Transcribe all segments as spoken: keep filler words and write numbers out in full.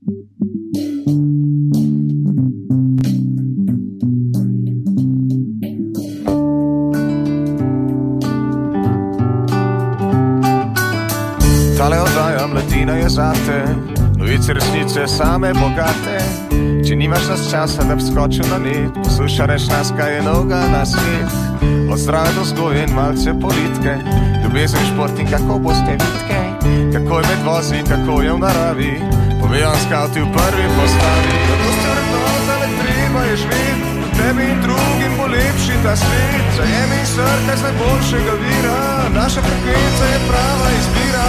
Tale oddaja mladina je zate, novice resnice same bogate. Če nimaš nas časa, da bi skočil na led, poslušaj reč nas, kaj je novega na svet. Od zdrave do vzgoje in malce politike, ljubezen, šport in kako boste vitke, kako je med vozi in kako je v naravi, povejo skauti v prvi postavi. Zato ste vrednota, le treba je živeti, v tebi in drugim bo lepši ta svet. Zajemi in srkaj z najboljšega vira, naša frekvenca je prava izbira.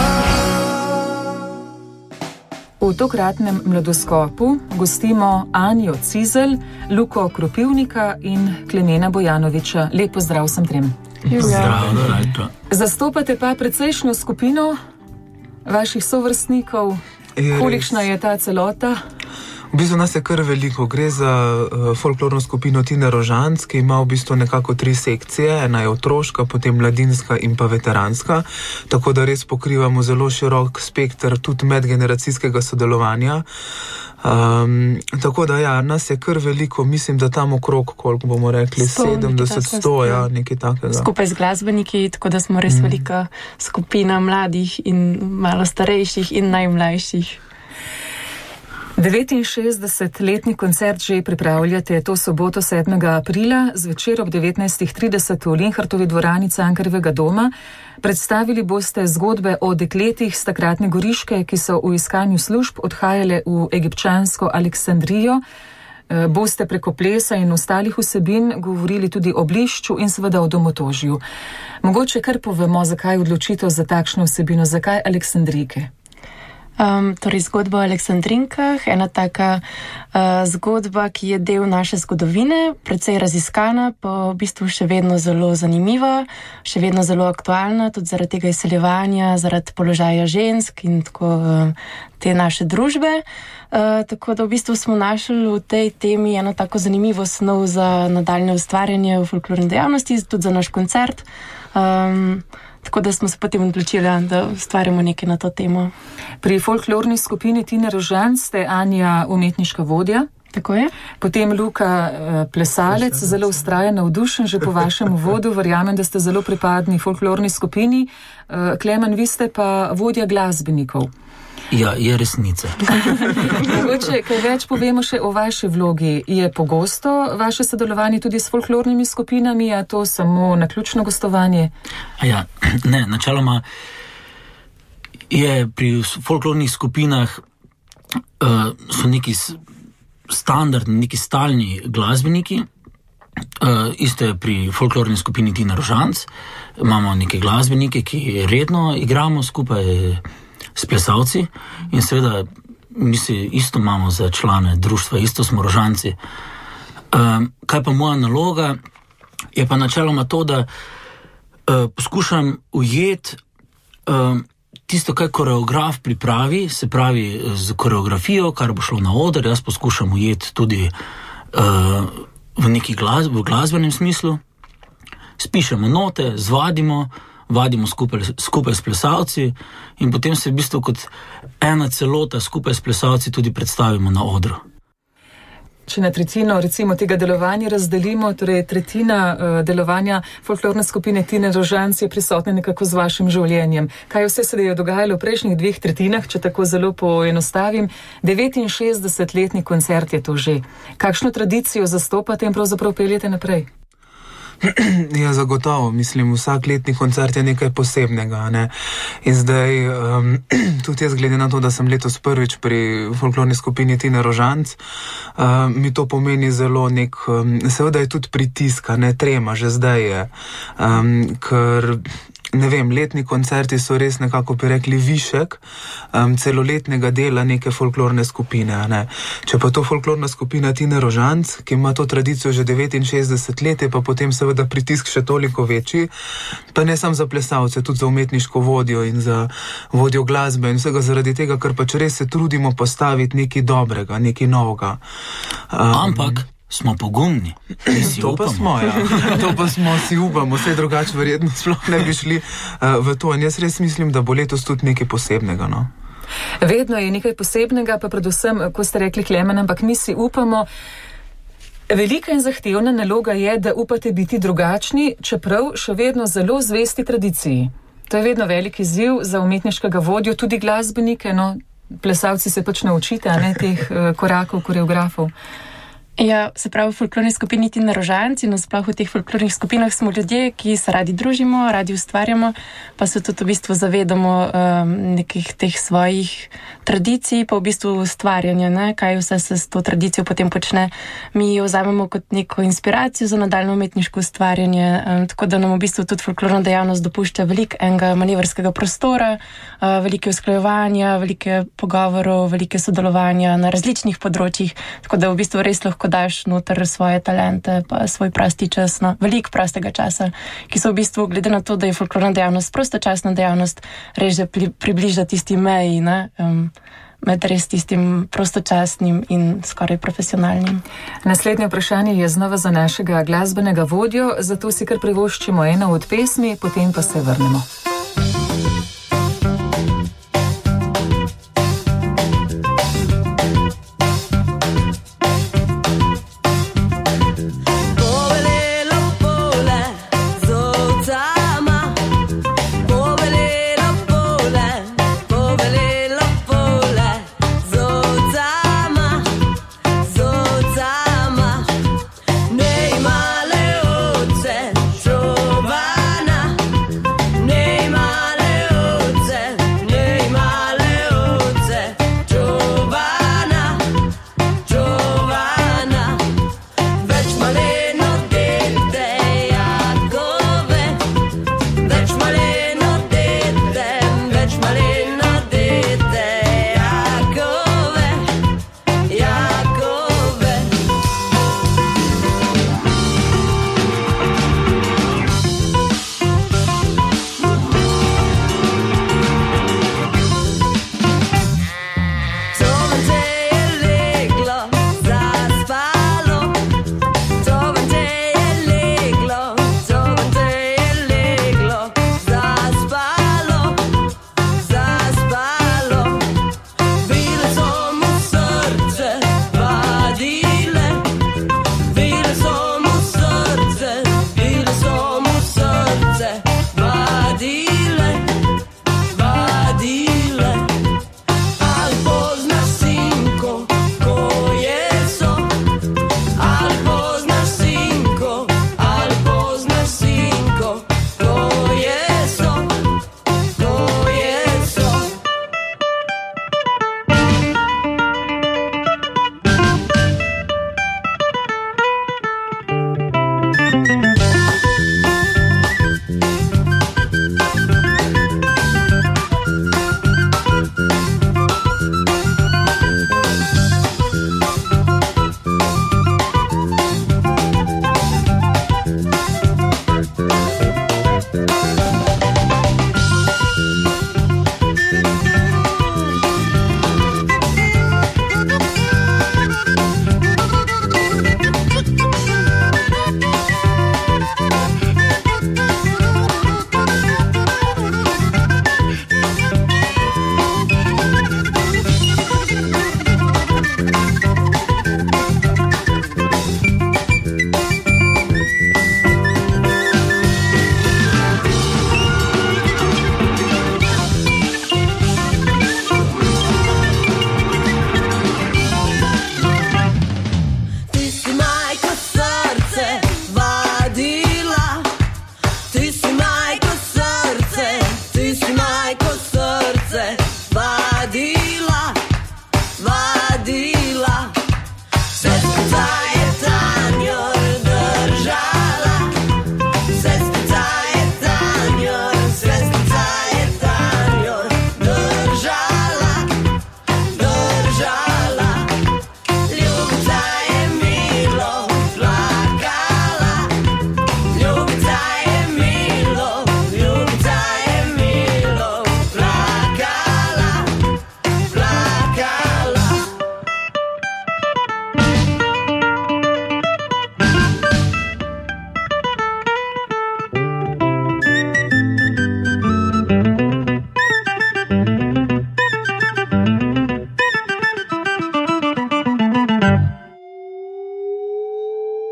V tokratnem mladoskopu gostimo Anjo Cizelj, Luko Kropivnika in Klemena Bojanoviča. Lep pozdrav vsem trem. Zdravo. Zastopate pa precejšnjo skupino vaših sovrstnikov. Je Kolikšna je ta celota? V bistvu nas je kar veliko. Gre za uh, folklorno skupino Tine Rožanc, ki ima v bistvu nekako tri sekcije. Ena je otroška, potem mladinska in pa veteranska. Tako da res pokrivamo zelo širok spekter tudi medgeneracijskega sodelovanja. Um, tako da ja, nas je kar veliko, mislim, da tam okrog, koliko bomo rekli, sedemdeset, sto, ja, nekaj takega. Skupaj z glasbeniki, tako da smo res mm. velika skupina mladih in malo starejših in najmlajših. devetinšestdesetletni koncert že pripravljate to soboto sedmega aprila, zvečer ob devetnajstih trideset v Linhartovi dvorani Cankarjevega doma. Predstavili boste zgodbe o dekletih s takratne Goriške, ki so v iskanju služb odhajale v egipčansko Aleksandrijo. Boste preko plesa in ostalih vsebin govorili tudi o blišču in seveda o domotožju. Mogoče kar povemo, zakaj odločitev za takšno vsebino, zakaj Aleksandrijke? Um, torej zgodba o Aleksandrinkah, ena taka uh, zgodba, ki je del naše zgodovine, precej raziskana, pa v bistvu še vedno zelo zanimiva, še vedno zelo aktualna, tudi zaradi tega izseljevanja, zaradi položaja žensk in tako uh, te naše družbe. Uh, tako da v bistvu smo našli v tej temi eno tako zanimivo snov za nadaljne ustvarjanje v folklorni dejavnosti, tudi za naš koncert. Um, Tako da smo se potem odločili, da ustvarjamo nekaj na to temo. Pri folklorni skupini Tine Rožanc ste Anja umetniška vodja. Tako je. Potem Luka plesalec, zelo vztrajen, navdušen že po vašem uvodu. Verjamem, da ste zelo pripadni folklorni skupini. Klemen, vi ste pa vodja glasbenikov. Ja, je resnica. Mogoče, kaj več povemo še o vaši vlogi. Je pogosto vaše sodelovanje tudi s folklornimi skupinami, a to samo naključno gostovanje? Ja, ne, načeloma je pri folklornih skupinah uh, so neki standardni, neki stalni glasbeniki. Uh, isto je pri folklorni skupini Tine Rožanc. Imamo neke glasbenike, ki redno igramo skupaj s plesalci in seveda mi se isto imamo za člane društva, isto smo Rožanci. Um, kaj pa moja naloga je pa načeloma to, da uh, poskušam ujeti um, tisto, kaj koreograf pripravi, se pravi z koreografijo, kar bo šlo na oder, jaz poskušam ujeti tudi uh, v neki glas, v glasbenem smislu. Spišemo note, zvadimo, vadimo skupaj, skupaj s plesalci in potem se v bistvu kot ena celota skupaj s plesalci tudi predstavimo na odru. Če na tretjino recimo tega delovanja razdelimo, torej tretjina uh, delovanja folklorne skupine Tine Rožanc je prisotna nekako z vašim življenjem. Kaj vse se je dogajalo v prejšnjih dveh tretjinah, če tako zelo poenostavim? devetinšestdesetletni koncert je to že. Kakšno tradicijo zastopate in pravzaprav peljete naprej? Ja, zagotovo. Mislim, vsak letni koncert je nekaj posebnega, ne? In zdaj, um, tudi jaz glede na to, da sem letos prvič pri folklorni skupini Tine Rožanc, um, mi to pomeni zelo nek, um, seveda je tudi pritiska, ne, trema, že zdaj je, um, ker ne vem, letni koncerti so res nekako bi rekli višek um, celoletnega dela neke folklorne skupine. Ne. Če pa to folklorna skupina Tine Rožanc, ki ima to tradicijo že devetinšestdeset let, je pa potem seveda pritisk še toliko večji, pa ne samo za plesalce, tudi za umetniško vodjo in za vodjo glasbe in vsega zaradi tega, ker pač res se trudimo postaviti nekaj dobrega, nekaj novega. Um, Ampak smo pogumni. To pa smo, ja. To pa smo, si upamo, vse drugače verjetno sploh ne bi šli uh, v to. In jaz res mislim, da bo letos tudi nekaj posebnega, no. Vedno je nekaj posebnega, pa predvsem, ko ste rekli, Klemen, ampak mi si upamo. Velika in zahtevna naloga je, da upate biti drugačni, čeprav še vedno zelo zvesti tradiciji. To je vedno velik izziv za umetniškega vodjo, tudi glasbenike, no, plesalci se pač naučite, a ne, teh uh, korakov, koreografov. Ja, se pravi, v folklorni skupini Tina Rožanc in nasploh v teh folklornih skupinah smo ljudje, ki se radi družimo, radi ustvarjamo, pa se tudi v bistvu zavedamo um, nekih teh svojih tradicij, pa v bistvu ustvarjanja, ne, kaj vse se s to tradicijo potem počne. Mi jo vzamemo kot neko inspiracijo za nadaljno umetniško ustvarjanje, um, tako da nam v bistvu tudi folklorna dejavnost dopušča veliko enega manevrskega prostora, uh, velike usklajevanja, velike pogovorov, velike sodelovanja na različnih področjih, tako da v bistvu res lahko daš noter svoje talente, pa svoj prosti čas, no, veliko prostega časa, ki so v bistvu, glede na to, da je folklorna dejavnost prostočasna dejavnost, res že pri, približa tisti meji, ne, um, med res tistim prostočasnim in skoraj profesionalnim. Naslednje vprašanje je znova za našega glasbenega vodjo, zato si kar privoščimo eno od pesmi, potem pa se vrnemo. Name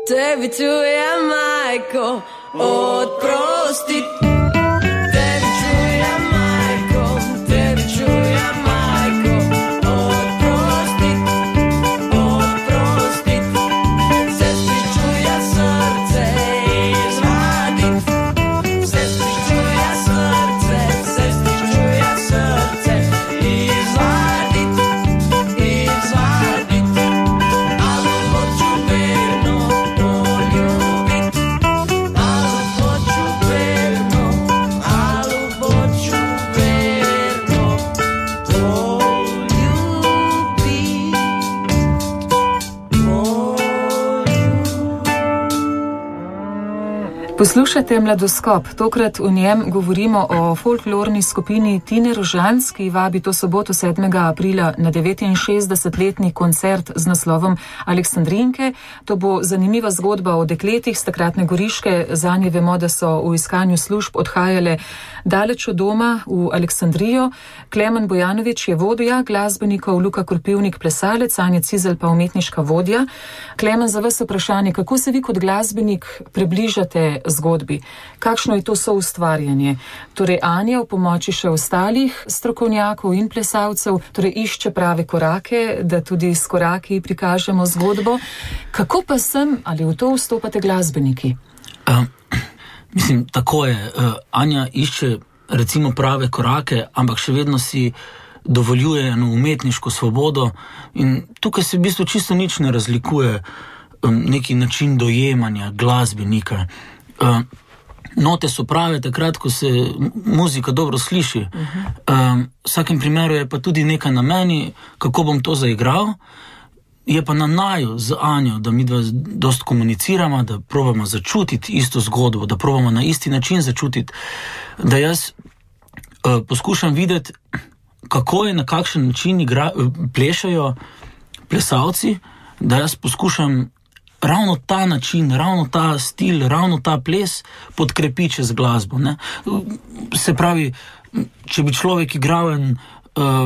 Tebi čuje majko, odprosti. Tebi čuje majko, tebi čuje majko, odprosti, odprosti. Sestri čuje srce izvadit, sestri čuje srce, sestri čuje srce izvadit, izvadit. Alo hoću verno poljubit, alo hoću verno, alo hoću verno poljubit, poljubit. Poslušajte Mladoskop. Tokrat v njem govorimo o folklorni skupini Tine Rožanc, ki vabi to soboto sedmega aprila na devetinšestdesetletni koncert z naslovom Aleksandrinke. To bo zanimiva zgodba o dekletih z takratne Goriške. Zanje vemo, da so v iskanju služb odhajale daleč od doma v Aleksandrijo. Klemen Bojanović je vodja glasbenikov, Luka Korpivnik plesalec, Anja Cizelj pa umetniška vodja. Klemen, za vas vprašanje, kako se vi kot glasbenik približate zgodbi? Kakšno je to soustvarjanje? Torej, Anja v pomoči še ostalih strokovnjakov in plesalcev, torej išče prave korake, da tudi s koraki prikažemo zgodbo. Kako pa sem, ali v to vstopate glasbeniki? Uh, mislim, tako je. Uh, Anja išče recimo prave korake, ampak še vedno si dovoljuje eno umetniško svobodo in tukaj se v bistvu čisto nič ne razlikuje um, neki način dojemanja glasbenika. Uh, note so prave takrat, ko se muzika dobro sliši. Uh-huh. Um, v vsakem primeru je pa tudi nekaj na meni, kako bom to zaigral. Je pa na naju z Anjo, da mi dva dost komuniciramo, da probamo začutiti isto zgodbo, da probamo na isti način začutiti, da jaz uh, poskušam videti, kako je, na kakšen način igra, plešajo plesalci, da jaz poskušam ravno ta način, ravno ta stil, ravno ta ples podkrepiti čez glasbo. Ne? Se pravi, če bi človek igral en, uh,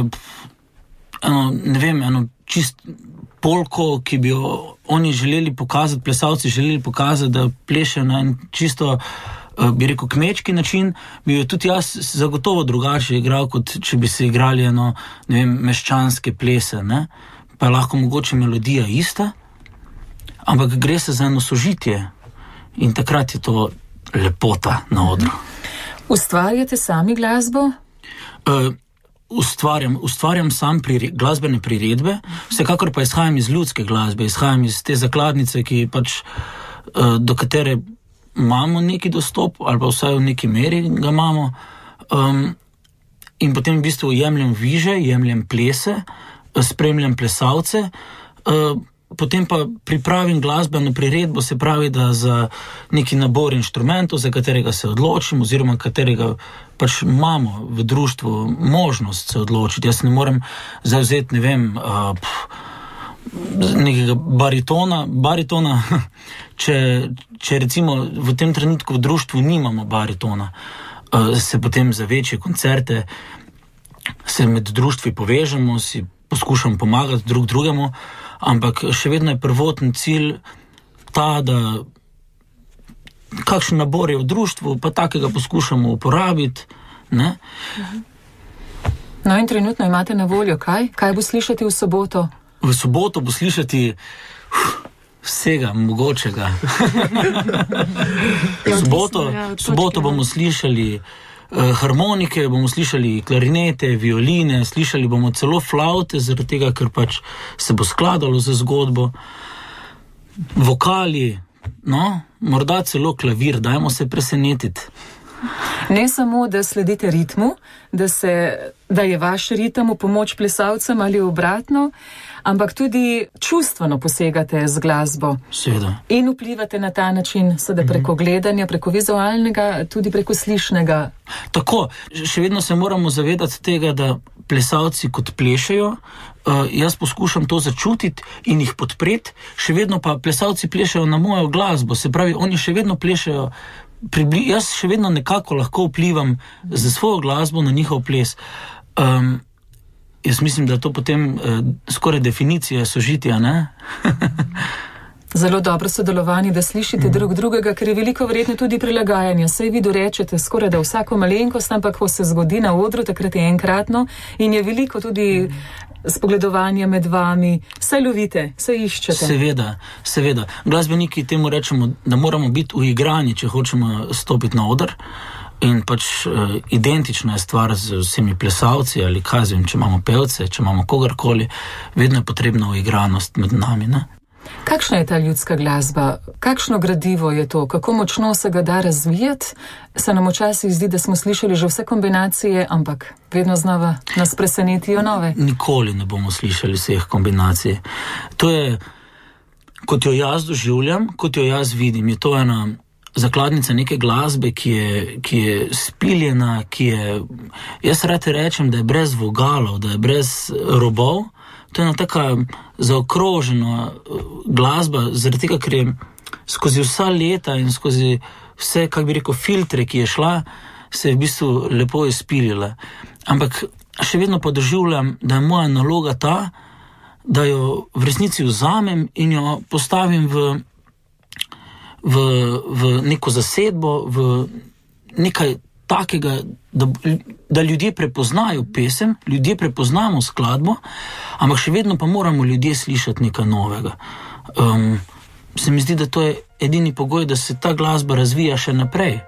eno, ne vem, eno čist polko, ki bi jo oni želeli pokazati, plesalci želeli pokazati, da plešejo na en čisto, uh, bi rekel, kmečki način, bi jo tudi jaz zagotovo drugače igral, kot če bi se igrali eno, ne vem, meščanske plese, ne? Pa je lahko mogoče melodija ista, ampak gre se za eno sožitje in takrat je to lepota na odru. Ustvarjate sami glasbo? Uh, ustvarjam, ustvarjam sam pri, glasbene priredbe, vsekakor pa izhajam iz ljudske glasbe, izhajam iz te zakladnice, ki pač, uh, do katere imamo neki dostop, ali pa vsaj v neki meri ga imamo. Um, in potem v bistvu jemljem viže, jemljem plese, spremljam plesalce, uh, potem pa pripravim glasbeno priredbo, se pravi, da za neki nabor inštrumentov, za katerega se odločim, oziroma katerega pač imamo v društvu možnost se odločiti. Jaz ne morem zavzeti, ne vem, uh, pff, nekega baritona, baritona če, če recimo v tem trenutku v društvu nimamo baritona, uh, se potem za večje koncerte se med društvi povežemo, si poskušam pomagati drug drugemu, ampak še vedno je prvotni cilj ta, da kakšen nabor je v društvu, pa takega poskušamo uporabiti, ne? No in trenutno imate na voljo kaj? Kaj bo slišati v soboto? V soboto bo slišati uf, vsega mogočega. V soboto, soboto bomo slišali harmonike, bomo slišali klarinete, violine, slišali bomo celo flaute, zaradi tega, ker pač se bo skladalo za zgodbo. Vokali, no, morda celo klavir, dajmo se presenetiti. Ne samo, da sledite ritmu, da, se, da je vaš ritem v pomoč plesalcem ali obratno, ampak tudi čustveno posegate z glasbo. Seveda. In vplivate na ta način, seveda preko gledanja, preko vizualnega, tudi preko slišnega. Tako, še vedno se moramo zavedati tega, da plesalci kot plešejo, uh, jaz poskušam to začutiti in jih podpreti, še vedno pa plesalci plešejo na mojo glasbo, se pravi, oni še vedno plešejo, pribli, jaz še vedno nekako lahko vplivam za svojo glasbo na njihov ples. Um, Jaz mislim, da to potem eh, skoraj definicija sožitja, ne? Zelo dobro sodelovanje, da slišite mm. drug drugega, ker je veliko verjetno tudi prilagajanja. Saj vi dorečete skoraj da vsako malenkost, ampak ko se zgodi na odru, takrat je enkratno in je veliko tudi spogledovanja med vami. Saj lovite, saj iščete. Seveda, seveda. Glasbeniki temu rečemo, da moramo biti uigrani, če hočemo stopiti na oder. In pač uh, identična je stvar z vsemi plesalci ali kaj zvem, če imamo pevce, če imamo kogarkoli, vedno je potrebna uigranost med nami, ne? Kakšna je ta ljudska glasba? Kakšno gradivo je to? Kako močno se ga da razvijati? Se nam včasih zdi, da smo slišali že vse kombinacije, ampak vedno znova nas presenetijo nove. Nikoli ne bomo slišali vseh kombinacij. To je, kot jo jaz doživljam, kot jo jaz vidim, je to ena zakladnica neke glasbe, ki je, ki je spiljena, ki je, jaz rad rečem, da je brez vogalov, da je brez robov. To je ena taka zaokrožena glasba, zaradi tega, ker je skozi vsa leta in skozi vse, kak bi rekel, filtre, ki je šla, se je v bistvu lepo izpilila. Ampak še vedno pa doživljam, da je moja naloga ta, da jo v resnici vzamem in jo postavim v V, v neko zasedbo, v nekaj takega, da, da ljudje prepoznajo pesem, ljudje prepoznamo skladbo, ampak še vedno pa moramo ljudje slišati nekaj novega. Um, se mi zdi, da to je edini pogoj, da se ta glasba razvija še naprej.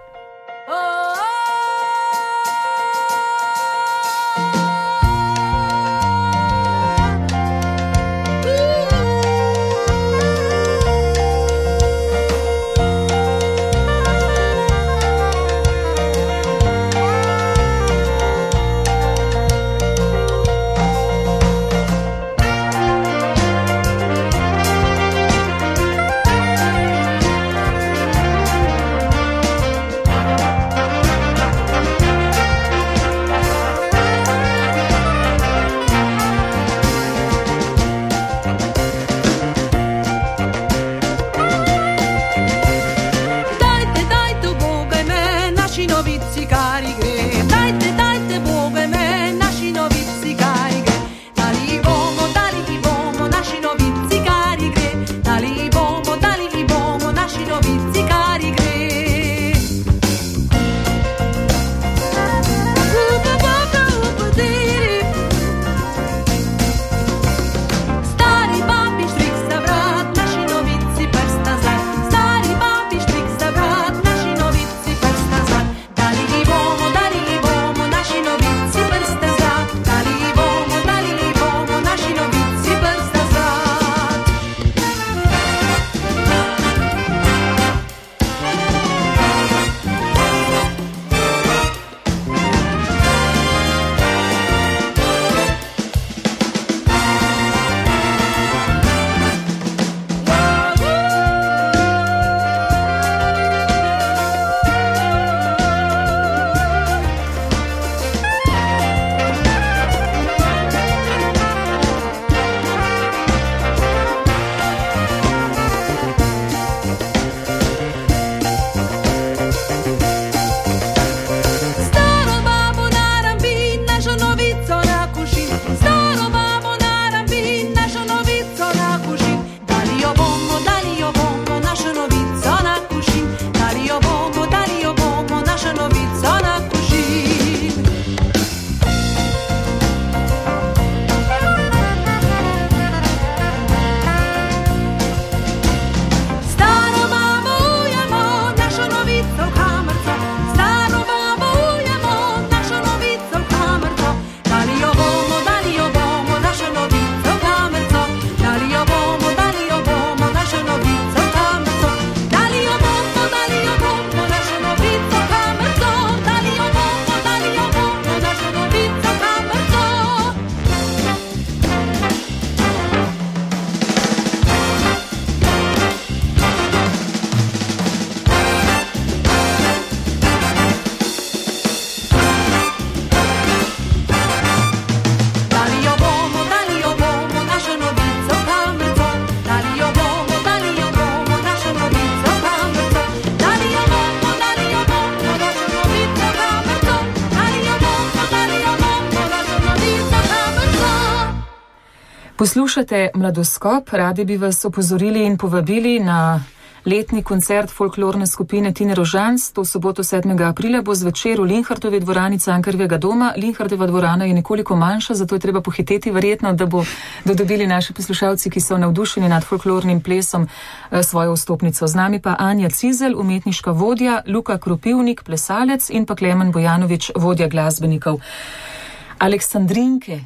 Poslušate Mladoskop, radi bi vas opozorili in povabili na letni koncert folklorne skupine Tine Rožanc. To soboto sedmega aprila bo zvečer v Linhartovi dvorani Cankarjevega doma. Linhartova dvorana je nekoliko manjša, zato je treba pohiteti verjetno, da bo dodobili naši poslušalci, ki so navdušeni nad folklornim plesom, svojo vstopnico. Z nami pa Anja Cizelj, umetniška vodja, Luka Kropivnik, plesalec in pa Klemen Bojanović, vodja glasbenikov. Aleksandrinke,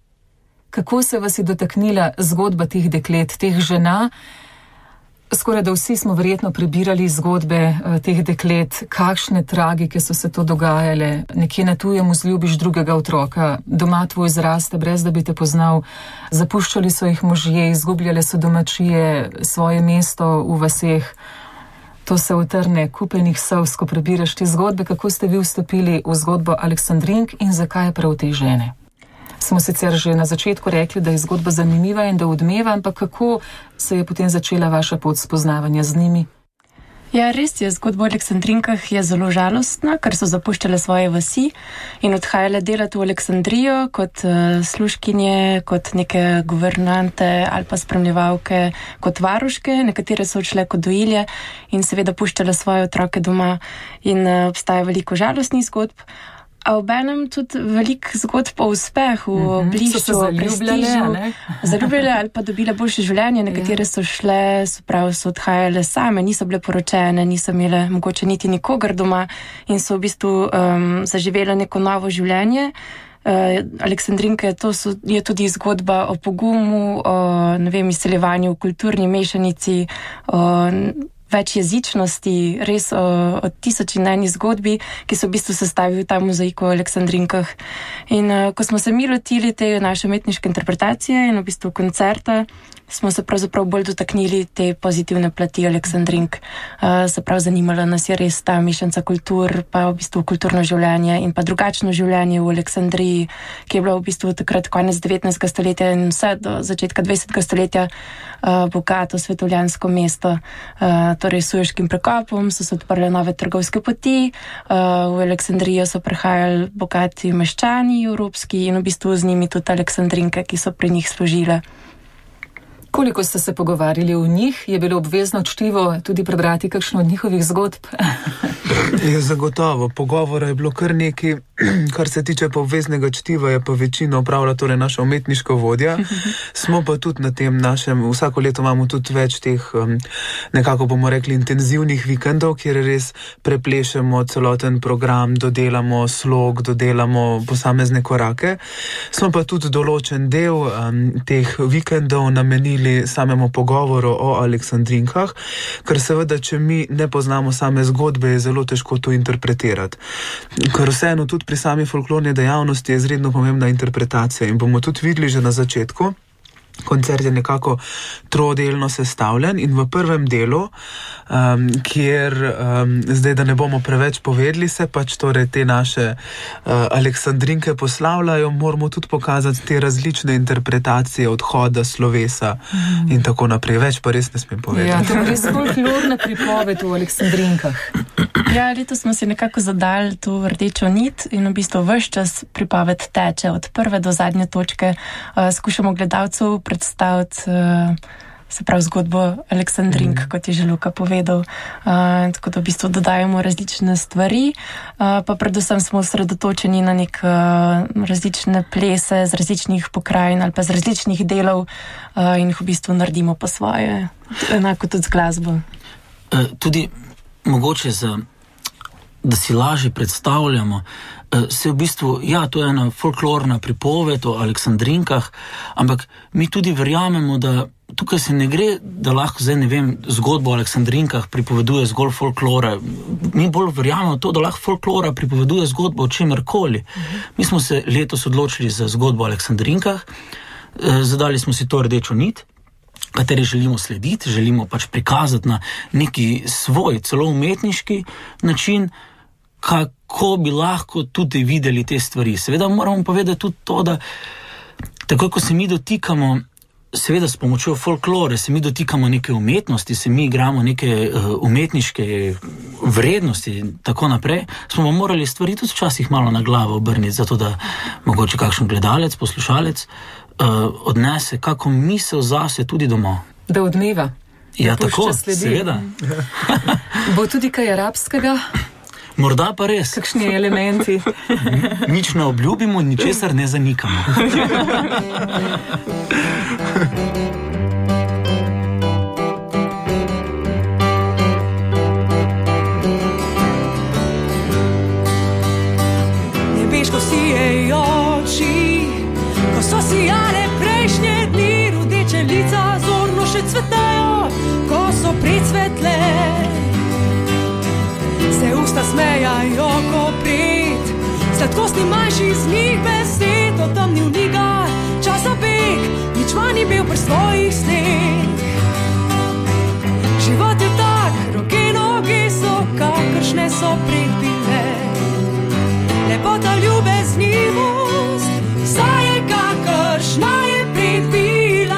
kako se vas je dotaknila zgodba teh deklet, teh žena? Skoraj da vsi smo verjetno prebirali zgodbe uh, teh deklet, kakšne tragike so se to dogajale, nekje na tujem vzljubiš drugega otroka, doma tvoj zraste, brez da bi te poznal, zapuščali so jih možje, izgubljale so domačije, svoje mesto v vaseh. To se utrne kupenih solz, ko prebiraš te zgodbe. Kako ste vi vstopili v zgodbo Aleksandrink in zakaj prav te žene? Smo sicer že na začetku rekli, da je zgodba zanimiva in da odmeva, ampak kako se je potem začela vaša pot spoznavanja z njimi? Ja, res je, zgodba o Aleksandrinkah je zelo žalostna, ker so zapuščale svoje vasi in odhajale delati v Aleksandrijo kot uh, služkinje, kot neke guvernante ali pa spremljevalke, kot varuške, nekatere so odšle kot dojilje in seveda puščale svoje otroke doma in uh, obstaja veliko žalostnih zgodb. A obenem tudi veliko zgodb o uspehu, o mm-hmm. bližju, o prestižu, zaljubljale ali pa dobile boljše življenje. Nekatere so šle, so prav, so odhajale same, niso bile poročene, niso imele mogoče niti nikogar doma in so v bistvu um, zaživele neko novo življenje. Uh, Aleksandrinke, to so, je tudi zgodba o pogumu, o, ne vem, izseljevanju v kulturni mešanici, o več jezičnosti, res o, o tisoč in eni zgodbi, ki so v bistvu sestavili ta mozaik o Aleksandrinkah. In uh, ko smo se mi lotili te naše umetniške interpretacije in v bistvu koncerta, smo se pravzaprav bolj dotaknili te pozitivne plati Aleksandrink. Uh, se prav zanimala nas je res ta mešanca kultur, pa v bistvu kulturno življenje in pa drugačno življenje v Aleksandriji, ki je bilo v bistvu takrat konec devetnajstega stoletja in vse do začetka dvajsetega stoletja uh, bogato svetovljansko mesto. Uh, torej s Sueškim prekopom so se odprle nove trgovske poti, uh, v Aleksandrijo so prihajali bogati meščani evropski in v bistvu z njimi tudi Aleksandrinke, ki so pri njih služile. Koliko ste se pogovarjali o njih? Je bilo obvezno čtivo tudi prebrati kakšno od njihovih zgodb? Je zagotovo. Pogovora je bilo kar nekaj, kar se tiče pa obveznega čtiva, je pa večino opravila torej naša umetniška vodja. Smo pa tudi na tem našem, vsako leto imamo tudi več teh, um, nekako bomo rekli, intenzivnih vikendov, kjer res preplešemo celoten program, dodelamo slog, dodelamo posamezne korake. Smo pa tudi določen del um, teh vikendov namenili samemu pogovoru o Aleksandrinkah, ker seveda, če mi ne poznamo same zgodbe, je zelo težko to interpretirati. Ker vseeno tudi pri sami folklorni dejavnosti je izredno pomembna interpretacija in bomo tudi videli že na začetku. Koncert je nekako trodelno sestavljen in v prvem delu, um, kjer um, zdaj, da ne bomo preveč povedali, se pač torej te naše uh, Aleksandrinke poslavljajo, moramo tudi pokazati te različne interpretacije odhoda, slovesa mm. in tako naprej. Več pa res ne smem povedati. Ja, to je res folklorna pripoved o Aleksandrinkah. Ja, letos smo si nekako zadali to rdečo nit in v bistvu ves čas pripoved teče od prve do zadnje točke. Uh, skušamo gledalcev predstaviti uh, se pravi zgodbo Aleksandrink, mm. kot je že Luka povedal. Uh, tako da v bistvu dodajamo različne stvari, uh, pa predvsem smo osredotočeni na nek uh, različne plese z različnih pokrajin ali pa z različnih delov uh, in jih v bistvu naredimo po svoje, enako tudi z glasbo. Uh, tudi mogoče za da si lažje predstavljamo, se v bistvu, ja, to je ena folklorna pripoved o Aleksandrinkah, ampak mi tudi verjamemo, da tukaj se ne gre, da lahko zdaj, ne vem, zgodbo o Aleksandrinkah pripoveduje zgolj folklore. Mi bolj verjamemo to, da lahko folklora pripoveduje zgodbo o čemerkoli. Mhm. Mi smo se letos odločili za zgodbo o Aleksandrinkah, zadali smo si to rdečo nit, kateri želimo slediti, želimo pač prikazati na neki svoj, celo umetniški način, kako bi lahko tudi videli te stvari. Seveda moramo povedati tudi to, da takoj, ko se mi dotikamo seveda s pomočjo folklore se mi dotikamo neke umetnosti, se mi igramo neke uh, umetniške vrednosti in tako naprej, smo pa morali stvari tudi včasih malo na glavo obrniti, zato da mogoče kakšen gledalec, poslušalec uh, odnese kako misel zase tudi domov. Da odmeva. Ja, tako, seveda. Bo tudi kaj arabskega? Morda pa res. Kakšni elementi? Nič ne obljubimo, ničesar ne zanikamo. Nebeško sijejo oči, ko so sijale prejšnje dni, rudeče lica zorno še cvetajo, ko so precvetle. Se usta smejajo, ko pred, sladkostni manjši z njih besed, otemnil njega časa beg, nič manj ni bil pri svojih sneh. Život je tak, roke noge so, kakršne so predbile. Lepota, ljubeznivost, saj je kakršna je predbila.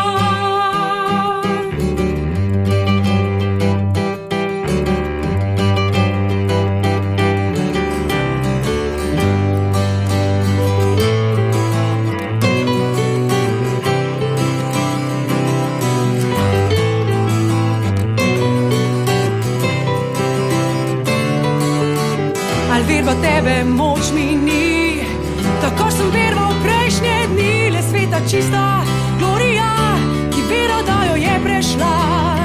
Verba tebe moč mi ni, tako sem verval prejšnje dni, le sveta čista glorija, ki vero dajo je prešla.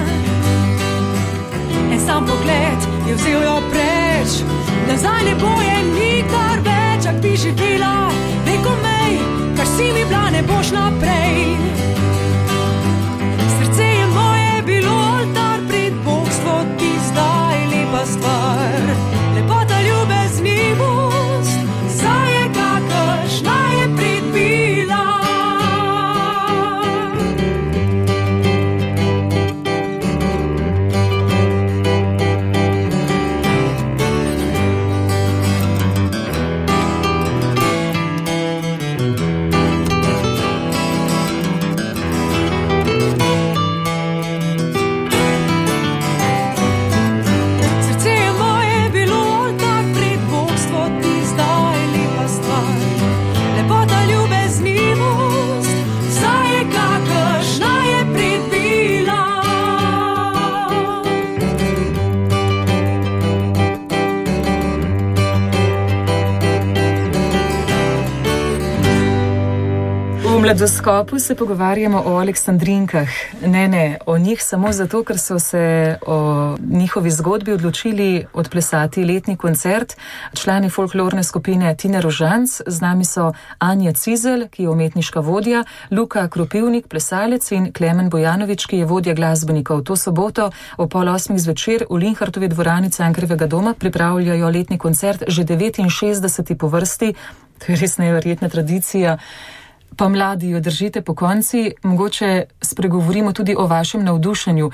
En sam pogled je vzel jo preč, nazaj ne boje nikdar več, ak bi živela veko mej, kar si mi bila ne boš naprej. Srce je moje bilo oltar pred bogstvo, ti zdaj lepa stvar. Lepota, ljubeznivost, saj je kakršna je predbila. V Mladoskopu se pogovarjamo o Aleksandrinkah. Ne, ne, o njih samo zato, ker so se o njihovi zgodbi odločili odplesati letni koncert člani folklorne skupine Tine Rožanc. Z nami so Anja Cizelj, ki je umetniška vodja, Luka Kropivnik, plesalec, in Klemen Bojanovič, ki je vodja glasbenikov. To soboto o pol osmih zvečer v Linhartovi dvorani Cankarjevega doma pripravljajo letni koncert, že devetinšestdeseti po vrsti. To je res neverjetna tradicija. Pa mladi jo držite po konci, mogoče spregovorimo tudi o vašem navdušenju.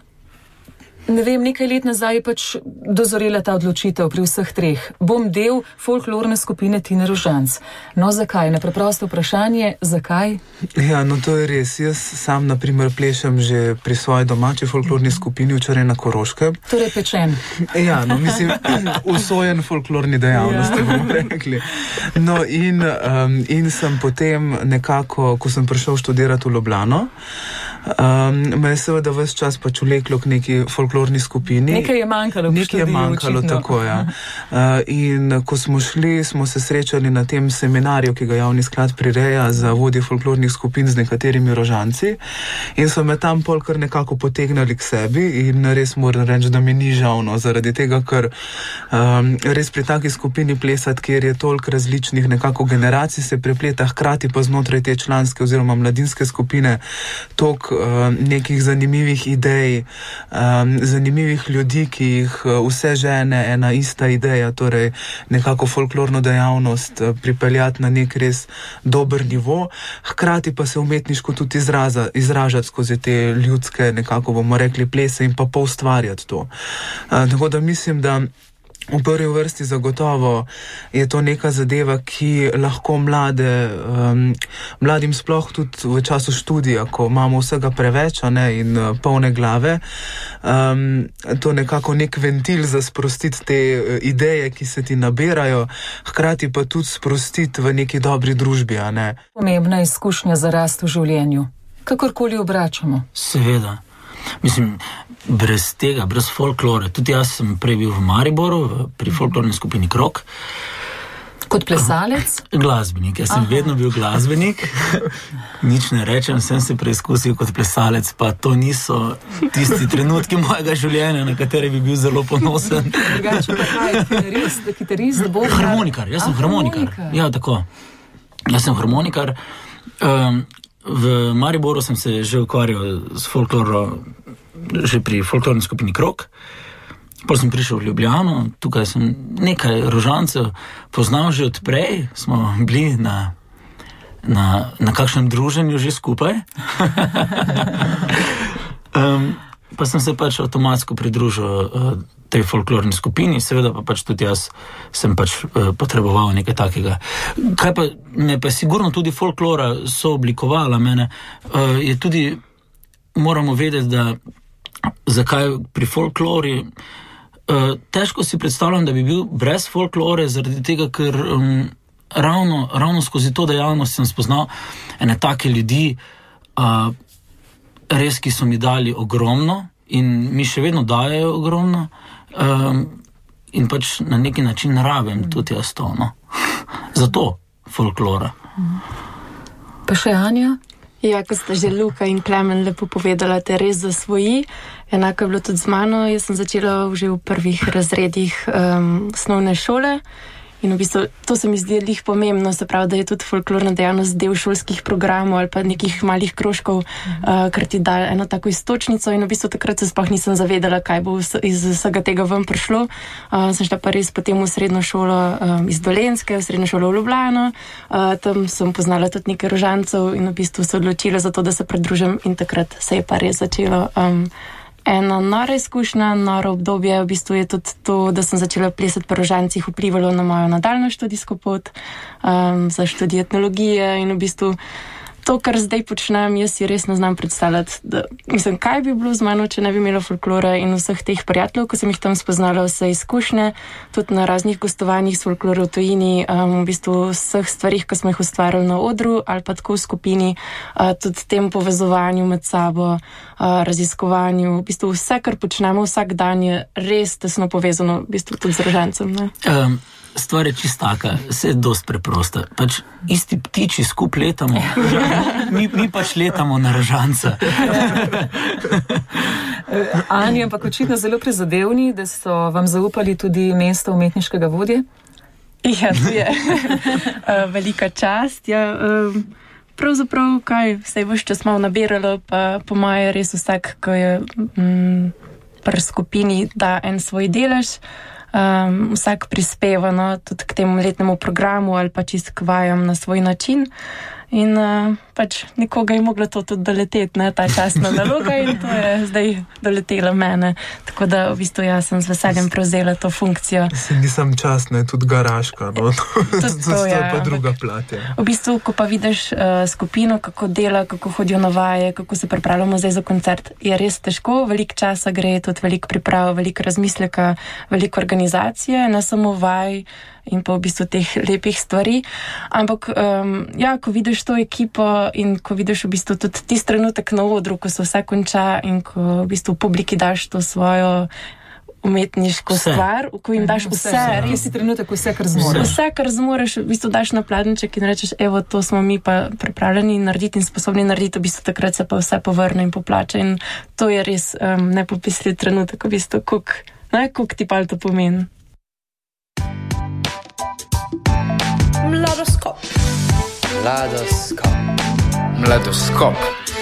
Ne vem, nekaj let nazaj je pač dozorela ta odločitev pri vseh treh. Bom del folklorne skupine Tine Rožanc. No, zakaj? Na preprosto vprašanje, zakaj? Ja, no to je res. Jaz sam, na primer, plešem že pri svoji domači folklorni skupini včeraj na Koroškem. Torej pečen. Ja, no mislim, usojen folklorni dejavnosti, ja. bomo rekli. No in, um, in sem potem nekako, ko sem prišel študirati v Ljubljano, um, me je seveda ves čas pač vleklo k neki folklorni skupini. Nekaj je manjkalo. Nekaj je manjkalo, očitno. Tako, ja. Uh, in ko smo šli, smo se srečali na tem seminarju, ki ga Javni sklad prireja za vodje folklornih skupin z nekaterimi Rožanci, in so me tam pol kar nekako potegnali k sebi in res moram reči, da mi ni žal, no, zaradi tega, ker um, res pri taki skupini plesati, kjer je toliko različnih nekako generacij se prepleta, hkrati pa znotraj te članske oziroma mladinske skupine toliko um, nekih zanimivih idej, um, zanimivih ljudi, ki jih vse žene ena ista ideja, torej nekako folklorno dejavnost pripeljati na nek res dober nivo, hkrati pa se umetniško tudi izraza, izražati skozi te ljudske, nekako bomo rekli, plese in pa poustvarjati to. Uh, tako da mislim, da V prvi vrsti zagotovo je to neka zadeva, ki lahko mlade, um, mladim sploh tudi v času študija, ko imamo vsega preveč, a ne, in uh, polne glave, um, to nekako nek ventil za sprostiti te uh, ideje, ki se ti nabirajo, hkrati pa tudi sprostiti v neki dobri družbi, a ne. Pomembna izkušnja za rast v življenju. Kakorkoli obračamo. Seveda. Mislim, brez tega, brez folklore. Tudi jaz sem prej bil v Mariboru, pri folklorni skupini Krog. Kot plesalec? Glasbenik. Jaz sem Aha. vedno bil glasbenik. Nič ne rečem, sem se preizkusil kot plesalec, pa to niso tisti trenutki mojega življenja, na katere bi bil zelo ponosen. Drugače pa kaj, kitarist, kitarist, bo... Harmonikar, jaz sem A, harmonikar. harmonikar. Ja, tako. Jaz sem harmonikar. Um, V Mariboru sem se že ukvarjal s folkloro, že pri folklorni skupini Krog. Potem sem prišel v Ljubljano, tukaj sem nekaj Rožancev poznal že odprej, smo bili na, na, na kakšnem druženju že skupaj. um, pa sem se pač avtomatsko pridružil uh, tej folklorni skupini, seveda pa pač tudi jaz sem pač uh, potreboval nekaj takega. Kaj pa me pa sigurno tudi folklora so oblikovala mene, uh, je tudi, moramo vedeti, da zakaj pri folklori uh, težko si predstavljam, da bi bil brez folklore, zaradi tega, ker um, ravno, ravno skozi to dejavnost sem spoznal ene take ljudi, uh, res, ki so mi dali ogromno in mi še vedno dajejo ogromno, um, in pač na neki način rabim tudi jaz to, no. Zato folklora. Pa še Anja? Ja, ko sta že Luka in Klemen lepo povedala, te res zasvoji. Enako je bilo tudi z mano. Jaz sem začela že v prvih razredih um, osnovne šole. In v bistvu to se mi zdi lih pomembno, se pravi, da je tudi folklorna dejavnost del šolskih programov ali pa nekih malih krožkov, uh, ker ti da eno tako istočnico in v bistvu takrat se sploh nisem zavedala, kaj bo iz vsega tega ven prišlo. Uh, sem šla pa res potem v srednjo šolo um, iz Dolenjske, v srednjo šolo v Ljubljano, uh, tam sem poznala tudi nekaj Rožancev in v bistvu se odločila za to, da se pridružim in takrat se je pa res začelo. Um, Ena nora izkušnja, noro obdobje, v bistvu je tudi to, da sem začela plesati pri Rožancih, vplivalo na mojo nadaljno študijsko pot, um, za študij etnologije in v bistvu to, kar zdaj počnem, jaz si res ne znam predstavljati, da, mislim, kaj bi bilo z mano, če ne bi imela folklore in vseh teh prijateljev, ko sem jih tam spoznala, vse izkušnje, tudi na raznih gostovanjih s folkloro v tujini, um, v bistvu vseh stvarih, ko smo jih ustvarjali na odru ali pa tako v skupini, uh, tudi tem povezovanju med sabo, uh, raziskovanju, v bistvu vse, kar počnemo vsak dan, je res tesno povezano, v bistvu tudi z Rožancem, ne? Um. Stvar je čistaka, vse je dost preprosta. Pač isti ptiči skup letamo, mi, mi pač letamo na Rožanca. Anja, ampak očitno zelo prizadevni, da so vam zaupali tudi mesto umetniškega vodje? Ja, to je velika čast. Ja, pravzaprav, kaj, vse je vse čas malo nabiralo, pa po moje res vsak, ko je m, pri skupini, da en svoj delež. Um, vsak prispeva, no, tudi k temu letnemu programu ali pa čist k vajam na svoj način in uh, pač nekoga je moglo to tudi doleteti, ne, ta časna naloga in to je zdaj doletela mene, tako da v bistvu jaz sem z veseljem prevzela to funkcijo. Se nisem časna, je tudi garaška, no, to, to, to je pa druga plat. Ja. V bistvu, ko pa vidiš uh, skupino, kako dela, kako hodijo na vaje, kako se pripravljamo zdaj za koncert, je res težko, veliko časa gre, tudi veliko priprav, veliko razmisleka, veliko organizacije, ne samo vaj in pa v bistvu teh lepih stvari, ampak um, ja, ko vidiš to ekipo in ko vidiš v bistvu tudi tisti trenutek na odru, ko se vse konča in ko v bistvu v publiki daš to svojo umetniško vse. Stvar, ko jim daš vse, vse res je trenutek vse, kar zmoreš. Vse, kar zmoreš, v bistvu daš na pladenček in rečeš, evo, to smo mi pa pripravljeni narediti in sposobni narediti, v bistvu takrat se pa vse povrne in poplače in to je res um, nepopisljiv trenutek, v bistvu, kuk, ne, kuk ti pa to pomeni. Mladoskop. Mladoskop. Mladoskop.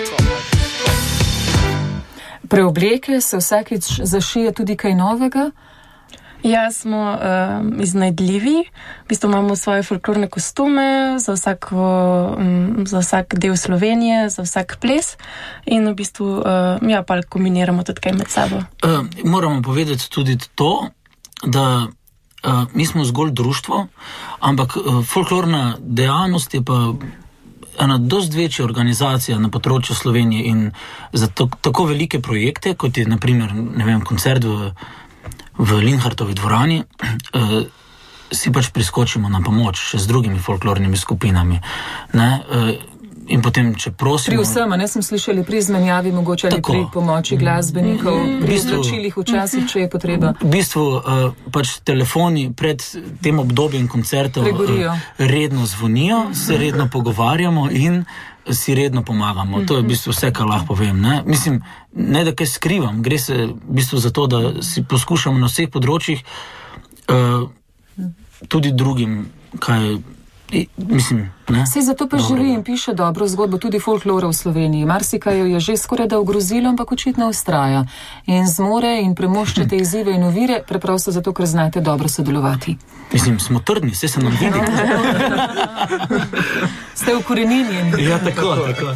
Preobleke se vsakič zašije tudi kaj novega? Ja, smo uh, iznajdljivi. V bistvu imamo svoje folklorne kostume za, vsako, um, za vsak del Slovenije, za vsak ples in v bistvu uh, ja, pa kombiniramo tudi kaj med sabo. Uh, moramo povedati tudi to, da uh, mi smo zgolj društvo, ampak uh, folklorna dejavnost je pa ena dosti večja organizacija na področju Slovenije in za to, tako velike projekte, kot je naprimer, ne vem, koncert v, v Linhartovi dvorani, uh, si pač priskočimo na pomoč še z drugimi folklornimi skupinami. Ne? Uh, In potem, če prosimo... Pri vsem, ne smo slišali pri izmenjavi, mogoče ali pri pomoči glasbenikov, pri izločilih včasih, če je potreba. V bistvu uh, pač telefoni pred tem obdobjem koncertov uh, redno zvonijo, se redno pogovarjamo in si redno pomagamo. To je v bistvu vse, kar lahko povem. Ne? Mislim, ne da kaj skrivam, gre se v bistvu za to, da si poskušamo na vseh področjih uh, tudi drugim, kaj mislim, ne? Sej zato pa živi in piše dobro zgodbo tudi folklora v Sloveniji. Marsikaj jo je že skoraj da ogrozilo, ampak očitno ustraja. In zmore in premoščate izzive in ovire, preprosto zato, ker znate dobro sodelovati. Mislim, smo trdni, vse se nam vidi. Ste ukoreninjeni. Ja, tako, tako.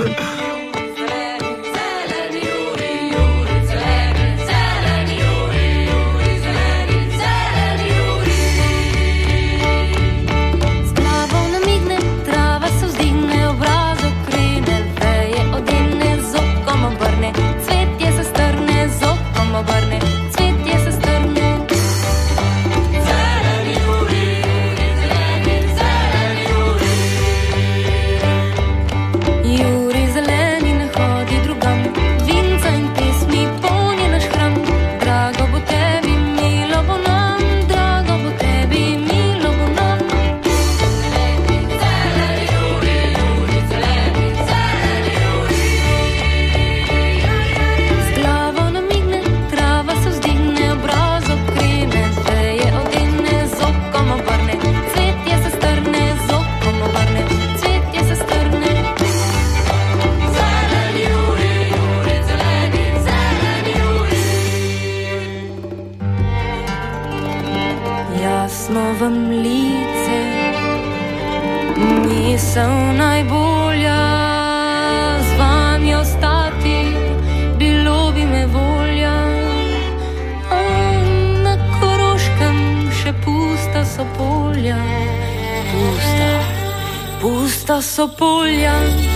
Pusta so polja,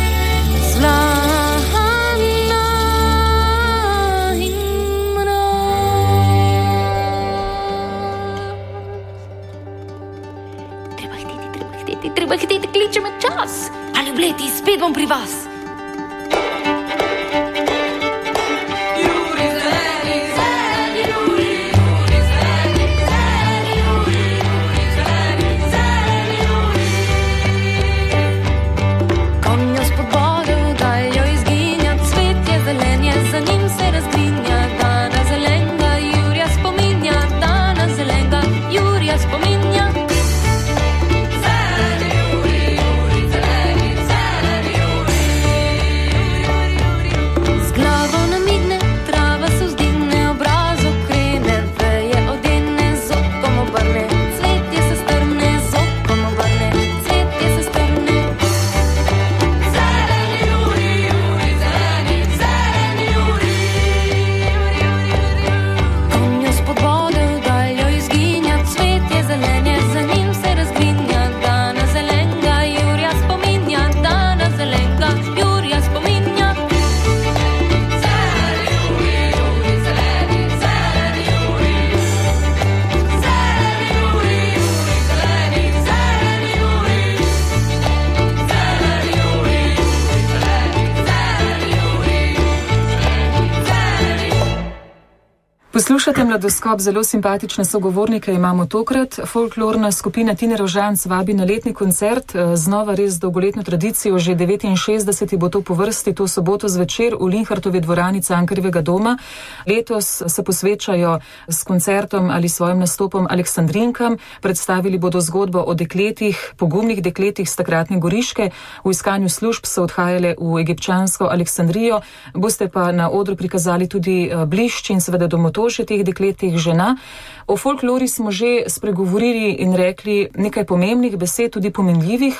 slana in mrak. Treba hiteti, treba hiteti, treba hiteti, kliče me čas. Ali bleti, spet bom pri vas. Poslušate Mladoskop, zelo simpatične sogovornike imamo tokrat. Folklorna skupina Tine Rožanc vabi na letni koncert, znova res dolgoletno tradicijo, že devetinšestdeseti bo to po vrsti, to soboto zvečer v Linhartovi dvorani Cankarjevega doma. Letos se posvečajo s koncertom ali svojim nastopom Aleksandrinkam, predstavili bodo zgodbo o dekletih, pogumnih dekletih z takratne Goriške, v iskanju služb so odhajale v egipčansko Aleksandrijo, boste pa na odru prikazali tudi blišč in seveda domotož teh dekletih žena. O folklori smo že spregovorili in rekli nekaj pomembnih besed, tudi pomenljivih,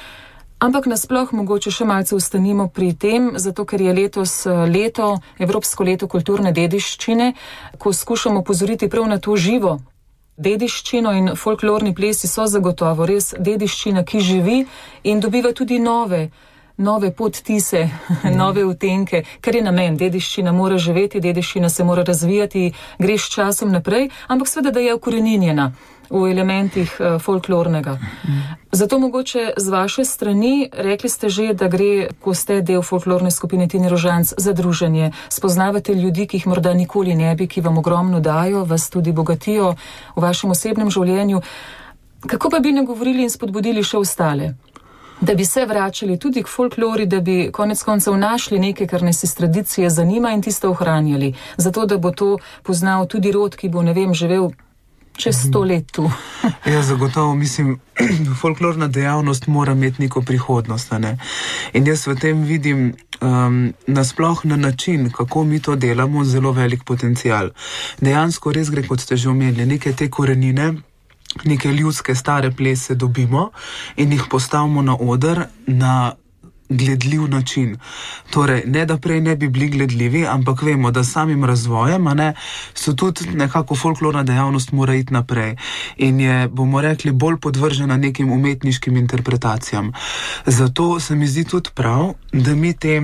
ampak nasploh mogoče še malce ustanimo pri tem, zato ker je letos leto, Evropsko leto kulturne dediščine, ko skušamo pozoriti prav na to živo Dediščino in folklorni plesi so zagotovo res dediščina, ki živi in dobiva tudi nove, nove podtise, nove utenke, ker je namen. Dediščina mora živeti, dediščina se mora razvijati, greš časom naprej, ampak seveda, da je ukoreninjena v elementih uh, folklornega. Zato mogoče z vaše strani, rekli ste že, da gre, ko ste del folklorne skupine Tine Rožanc, za druženje. Spoznavate ljudi, ki jih morda nikoli ne bi, ki vam ogromno dajo, vas tudi bogatijo v vašem osebnem življenju. Kako pa bi nagovorili in spodbudili še ostale? Da bi se vračali tudi k folklori, da bi konec koncev našli nekaj, kar nas iz tradicije zanima in tisto ohranjali. Zato, da bo to poznal tudi rod, ki bo, ne vem, živel čez sto let tu. Ja, zagotovo, mislim, folklorna dejavnost mora imeti neko prihodnost, ne? In jaz v tem vidim um, nasploh na način, kako mi to delamo, zelo velik potencial. Dejansko res gre, kot ste že omenili, neke te korenine, neke ljudske stare plese dobimo in jih postavimo na oder na gledljiv način. Torej, ne da prej ne bi bili gledljivi, ampak vemo, da samim razvojem, a ne, so tudi nekako folklorna dejavnost mora iti naprej in je, bomo rekli, bolj podvržena nekim umetniškim interpretacijam. Zato se mi zdi tudi prav, da mi te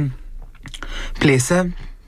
plese,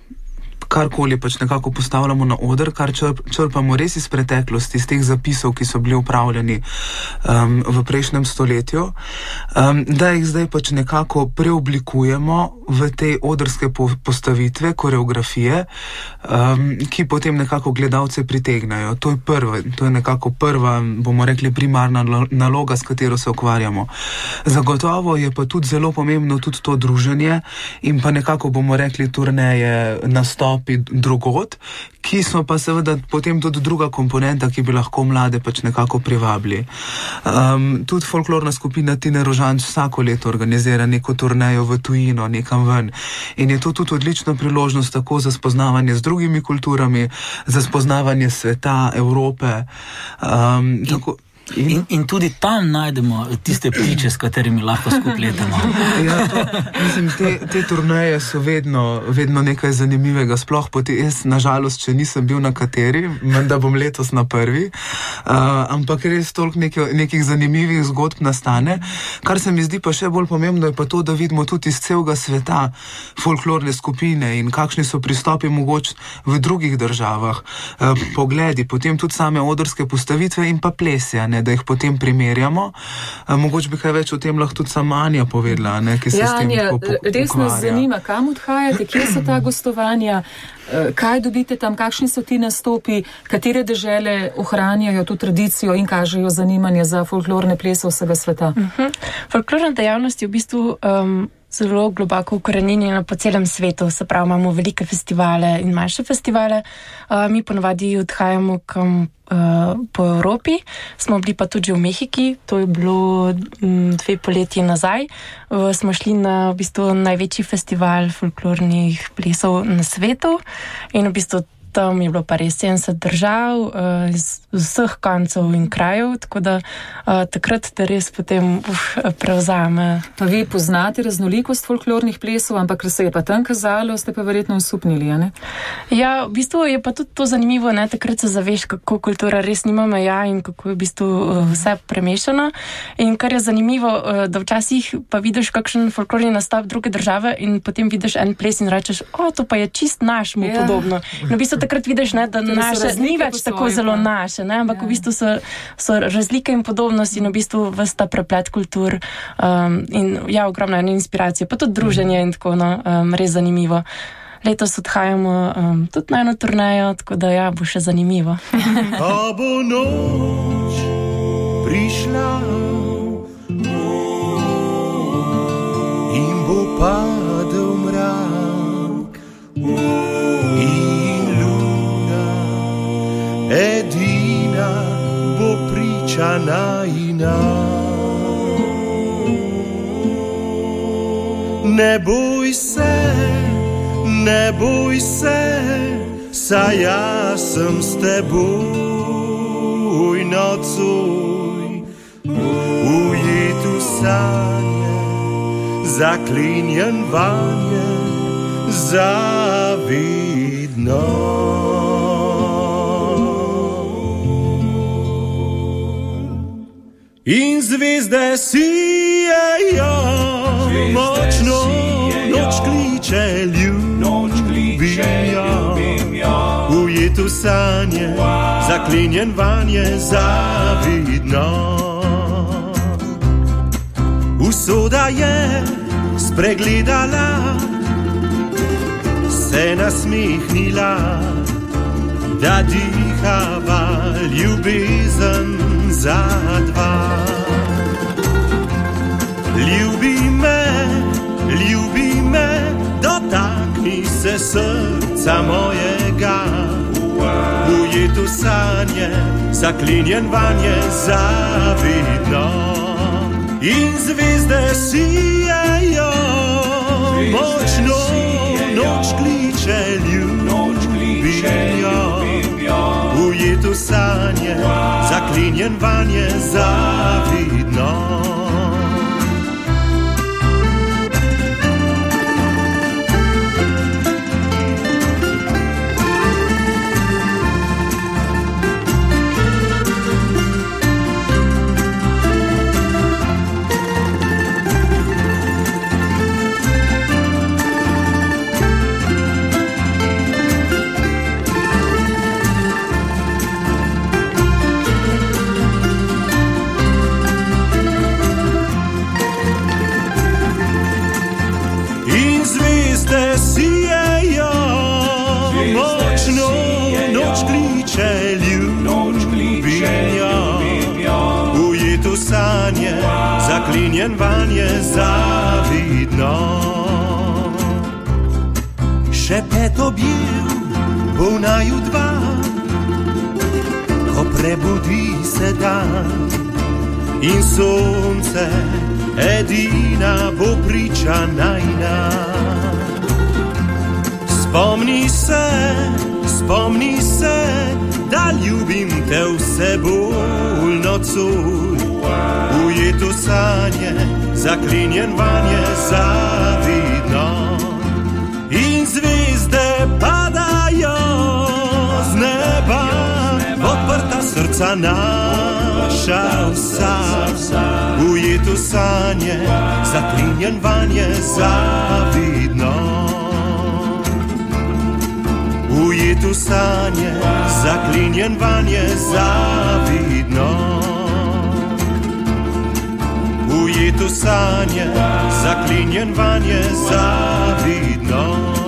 karkoli pač nekako postavljamo na oder, kar črp, črpamo res iz preteklosti, iz teh zapisov, ki so bili upravljeni um, v prejšnjem stoletju, um, da jih zdaj pač nekako preoblikujemo v te odrske po, postavitve, koreografije, um, ki potem nekako gledalce pritegnajo. To je prva, to je nekako prva, bomo rekli, primarna naloga, s katero se ukvarjamo. Zagotovo je pa tudi zelo pomembno tudi to druženje in pa nekako, bomo rekli, turneje, nastop drugod, ki so pa seveda potem tudi druga komponenta, ki bi lahko mlade pač nekako privabili. Um, tudi folklorna skupina Tine Rožanc vsako leto organizira neko turnejo v tujino, nekam ven. In je to tudi odlična priložnost tako za spoznavanje z drugimi kulturami, za spoznavanje sveta, Evrope. Um, in, tako, in, in, in tudi tam najdemo tiste priče, s katerimi lahko skupaj letamo. Ja, to, mislim, te, te turneje so vedno, vedno nekaj zanimivega, sploh poti, jaz nažalost, če nisem bil na kateri, menda bom letos na prvi, uh, ampak res toliko nekih, nekih zanimivih zgodb nastane. Kar se mi zdi pa še bolj pomembno je pa to, da vidimo tudi iz celega sveta folklorne skupine in kakšni so pristopi mogoče v drugih državah, uh, pogledi, potem tudi same odrske postavitve in pa plesja, ne, da jih potem primerjamo. Uh, mogoče bi kaj več o tem lahko tudi sama Anja povedala, ne, ki se ja, s tem Anja, ukvarja. Res nas zanima, kam odhajate, kje so ta gostovanja, kaj dobite tam, kakšni so ti nastopi, katere dežele ohranjajo to tradicijo in kažejo zanimanje za folklorne plese vsega sveta. Uh-huh. Folklorna dejavnost je v bistvu um, zelo globoko ukoreninjena po celem svetu, se pravi, imamo velike festivale in manjše festivale. Uh, mi ponovadi odhajamo kam uh, po Evropi, smo bili pa tudi v Mehiki, to je bilo m, dve poletji nazaj. Uh, smo šli na v bistvu največji festival folklornih plesov na svetu in v bistvu tam je bilo pa res sedemdeset držav uh, iz vseh koncev in krajev, tako da uh, takrat te res potem uf, prevzame. Pa vi poznate raznolikost folklornih plesov, ampak se je pa tam kazalo, ste pa verjetno osupnili, a ne? Ja, v bistvu je pa tudi to zanimivo, ne, takrat se zaveš, kako kultura res nima meja in kako je v bistvu uh, vse premešano. In kar je zanimivo, uh, da včasih pa vidiš kakšen folklorni nastop druge države in potem vidiš en ples in rečeš, o, to pa je čist naš mu ja. Podobno. In v bistvu takrat vidiš, ne, da Tudi naše ni več tako zelo naše, ne, ampak ja. V bistvu so, so razlike in podobnosti in v bistvu ves ta preplet kultur um, in ja, ogromna ena inspiracija, pa tudi druženje in tako, no, um, res zanimivo. Letos odhajamo um, tudi na eno turnejo, tako da ja, bo še zanimivo. A bo noč prišla in bo padel mrak in luna edina bo priča najina. Ne boj se, ne boj se, saj jaz sem s teboj nocoj, ujet v sanje, zaklenjen vanje, zavedno. in zvezde sijejo, močno noč kliče ljubim jo, ujet v sanje, zaklinjen vanje zavidno. Usoda je spregledala, se nasmehnila, da dihava ljubezen za dva. Ljubi me, ljubi me, dotakni se srca mojega, ujet v sanje, zaklinjen vanje zavidno. In zvezde sijejo, močno noč kliče ljubim jo, ujet v sanje, zaklinjen vanje zavidno. Zaklinjen vanje zavidno. Še pet objel bo naju dva, ko prebudi se dan in sonce edina bo priča najna. Spomni se, spomni se, da ljubim te vse bolj nocoj, ujet v sanje, zaklinjen vanje zavidno. In zvezde padajo z neba, odprta srca naša vsa, ujet v sanje, zaklinjen vanje zavidno. Ujet v sanje, zaklinjen vanje zavidno. Ujet v sanje, zaklinjen vanje zavidno.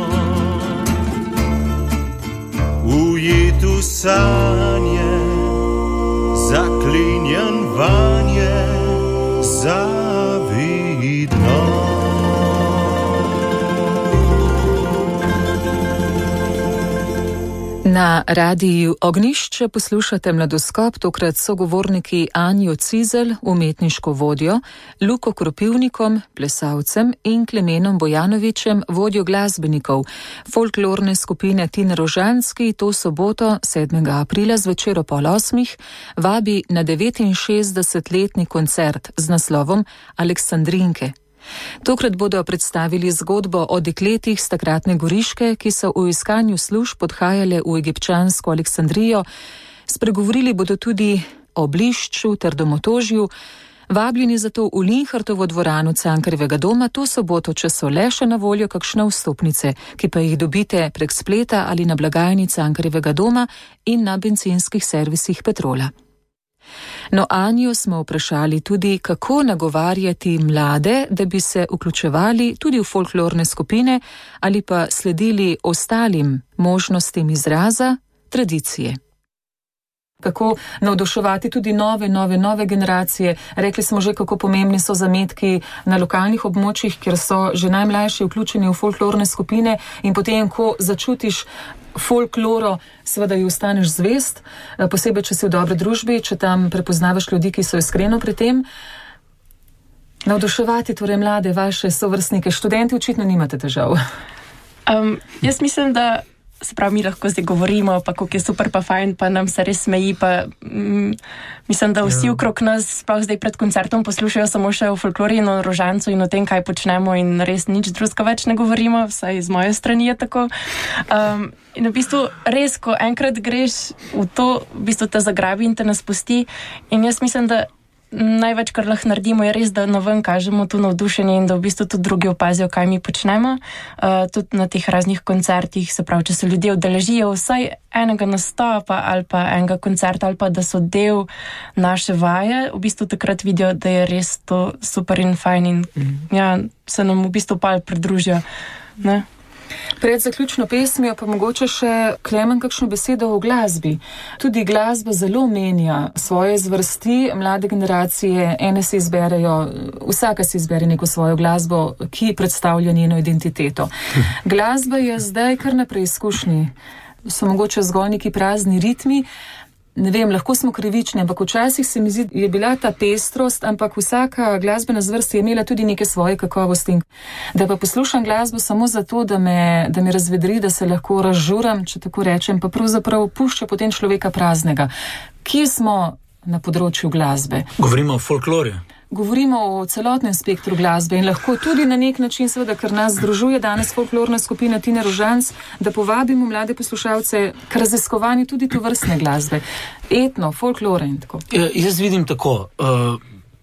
Ujet v sanje, zaklinjen vanje zavidno. Na radiju Ognjišče poslušate Mladoskop, tokrat sogovorniki Anjo Cizelj, umetniško vodjo, Luko Kropivnikom, plesalcem in Klemenom Bojanovičem, vodjo glasbenikov folklorne skupine Tina Rožanski, to soboto sedmega aprila zvečer ob pol osmih vabi na devetinšestdesetletni koncert z naslovom Aleksandrinke. Tokrat bodo predstavili zgodbo o dekletih z takratne Goriške, ki so v iskanju služb odhajale v egipčansko Aleksandrijo. Spregovorili bodo tudi o blišču ter domotožju. Vabljeni zato v Linhartovo dvorano Cankarjevega doma to soboto, če so le še na voljo kakšne vstopnice, ki pa jih dobite prek spleta ali na blagajni Cankarjevega doma in na bencinskih servisih Petrola. No, Anjo smo vprašali tudi, kako nagovarjati mlade, da bi se vključevali tudi v folklorne skupine ali pa sledili ostalim možnostim izraza, tradicije. Kako navduševati tudi nove, nove, nove generacije. Rekli smo že, kako pomembni so zametki na lokalnih območjih, kjer so že najmlajši vključeni v folklorne skupine in potem, ko začutiš folkloro, seveda ji ostaneš zvest, posebej, če si v dobri družbi, če tam prepoznavaš ljudi, ki so iskreno pri tem. Navduševati torej mlade, vaše sovrstnike, študenti očitno nimate težav. Um, jaz mislim, da se pravi, mi lahko zdaj govorimo, pa kako je super, pa fajn, pa nam se res smeji, pa mm, mislim, da vsi okrog nas, sploh zdaj pred koncertom, poslušajo samo še o folklori in o rožancu in o tem, kaj počnemo in res nič drugega več ne govorimo, vsaj z moje strani je tako. Um, in v bistvu res, ko enkrat greš v to, v bistvu te zagrabi in te nas pusti in jaz mislim, da največ, kar lahko naredimo, je res, da na ven kažemo tu navdušenje in da v bistvu tudi drugi opazijo, kaj mi počnemo. Uh, tudi na teh raznih koncertih, se pravi, če se ljudje udeležijo vsaj enega nastopa ali pa enega koncerta ali pa da so del naše vaje, v bistvu takrat vidijo, da je res to super in fajn in mm. ja, se nam v bistvu pa pridružijo. Ne? Pred zaključno pesmijo pa mogoče še Klemen kakšno besedo o glasbi. Tudi glasba zelo menja svoje zvrsti, mlade generacije, ene si izberejo, vsaka si izbere neko svojo glasbo, ki predstavlja njeno identiteto. Glasba je zdaj kar na preizkušnji. So mogoče zgolj neki prazni ritmi. Ne vem, lahko smo krivični, ampak včasih se mi zdi, je bila ta pestrost, ampak vsaka glasbena zvrst je imela tudi neke svoje kakovosti. Da pa poslušam glasbo samo zato, da me, da me razvedri, da se lahko razžuram, če tako rečem, pa pravzaprav pušča potem človeka praznega. Kje smo na področju glasbe? Govorimo o folklorju. Govorimo o celotnem spektru glasbe in lahko tudi na nek način, seveda, ker nas združuje danes folklorna skupina Tine Rožanc, da povabimo mlade poslušalce k raziskovanju tudi to vrstne glasbe. Etno, folklore in tako. Ja, jaz vidim tako. Uh,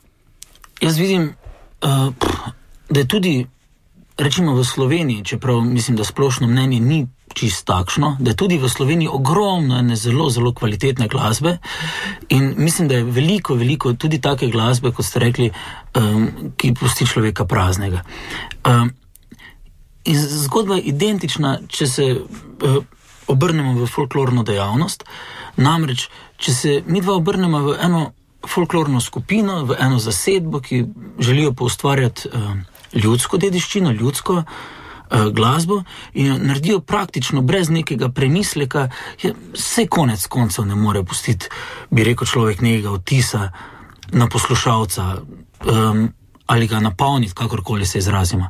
jaz vidim, uh, da je tudi, rečimo v Sloveniji, čeprav mislim, da splošno mnenje ni čist takšno, da je tudi v Sloveniji ogromno ene zelo, zelo kvalitetne glasbe in mislim, da je veliko, veliko tudi take glasbe, kot ste rekli, um, ki pusti človeka praznega. Um, in zgodba je identična, če se uh, obrnemo v folklorno dejavnost, namreč, če se mi dva obrnemo v eno folklorno skupino, v eno zasedbo, ki želijo poustvarjati uh, ljudsko dediščino, ljudsko glasbo in naredijo praktično brez nekega premisleka, vse konec koncev ne more pustiti, bi rekel človek, nekega vtisa na poslušalca um, ali ga napolniti, kakorkoli se izrazimo.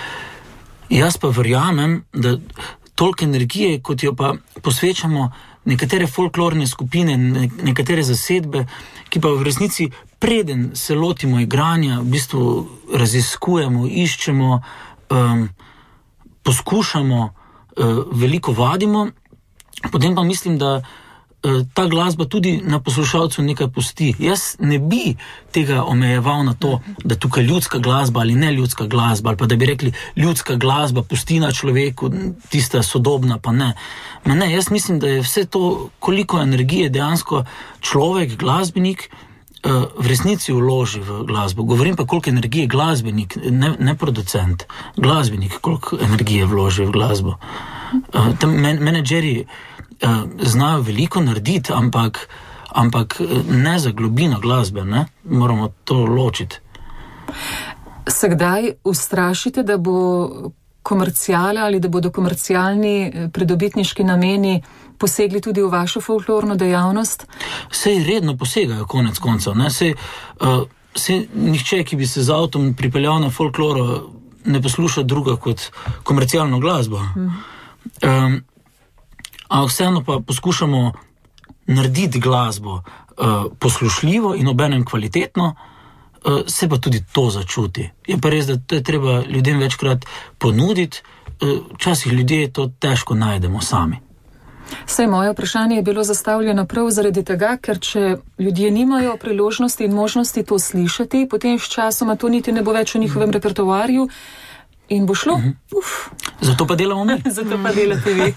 Jaz pa verjamem, da toliko energije, kot jo pa posvečamo nekatere folklorne skupine, nekatere zasedbe, ki pa v resnici preden se lotimo igranja, v bistvu raziskujemo, iščemo, um, poskušamo, uh, veliko vadimo, potem pa mislim, da uh, ta glasba tudi na poslušalcu nekaj pusti. Jaz ne bi tega omejeval na to, da tukaj ljudska glasba ali ne ljudska glasba, ali pa da bi rekli ljudska glasba pusti na človeku, tista sodobna pa ne. Ma ne, jaz mislim, da je vse to, koliko energije dejansko človek, glasbenik, v resnici vloži v glasbo. Govorim pa, koliko energije glasbenik, ne, ne producent, glasbenik, koliko energije vloži v glasbo. Uh, tam men, menedžeri uh, znajo veliko narediti, ampak, ampak ne za globino glasbe, ne? Moramo to ločiti. Se kdaj ustrašite, da bo komercijala ali da bodo komercialni pridobitniški nameni posegli tudi v vašo folklorno dejavnost? Sej redno posegajo konec koncev, ne? Sej, uh, sej nihče, ki bi se z avtom pripeljal na folkloro, ne posluša druga kot komercialno glasbo. Mm. Um, a vseeno pa poskušamo narediti glasbo uh, poslušljivo in obenem kvalitetno, uh, se pa tudi to začuti. Je pa res, da to je treba ljudem večkrat ponuditi, uh, včasih ljudje to težko najdemo sami. Saj moje vprašanje je bilo zastavljeno prav zaradi tega, ker če ljudje nimajo priložnosti in možnosti to slišati, potem s časoma to niti ne bo več v njihovem repertoarju in bo šlo. Uf. Zato pa delamo mi. Zato pa delate vi.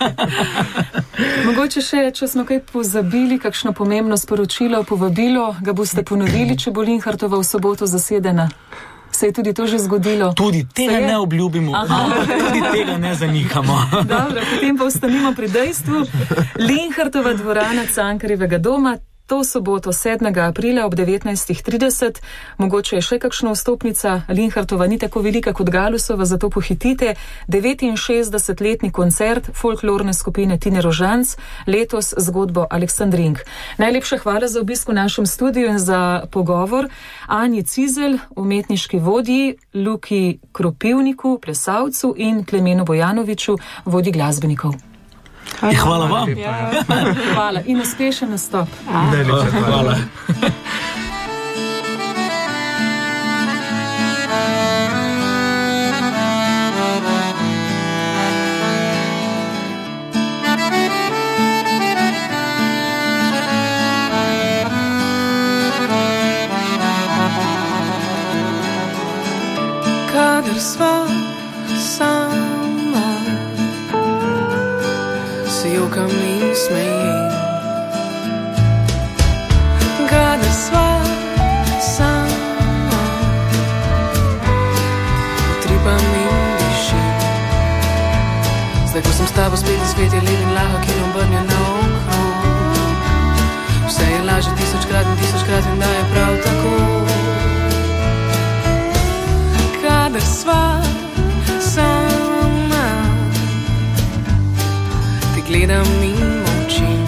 Mogoče še, če smo kaj pozabili, kakšno pomembno sporočilo, povabilo, ga boste ponovili, če bo Linhartova v soboto zasedena. Se je tudi to že zgodilo? Tudi tega ne obljubimo, tudi tega ne zanikamo. Dobro, potem pa ostanimo pri dejstvu. Linhartova dvorana Cankarjevega doma, to soboto sedmega aprila ob devetnajstih trideset. Mogoče je še kakšna vstopnica. Linhartova ni tako velika kot Galusova, zato pohitite. devetinšestdesetletni koncert folklorne skupine Tine Rožanc, letos zgodbo Aleksandrink. Najlepša hvala za obisk v našem studiu in za pogovor Anji Cizelj, umetniški vodji, Luki Kropivniku, plesavcu in Klemenu Bojanoviču, vodji glasbenikov. Hvala, hvala vam. Ja. Hvala in uspešen nastop. Hvala. Hvala. sva sama, se jokam in smejim. Kadar sva sama, utripam in dišim. Zdaj, ko sem s tabo spet, svet je lep in lahek in obrnjen naokrog. Vse je lažje tisočkrat in tisočkrat in da je prav tako. Kadar sva sama, te gledam in molčim.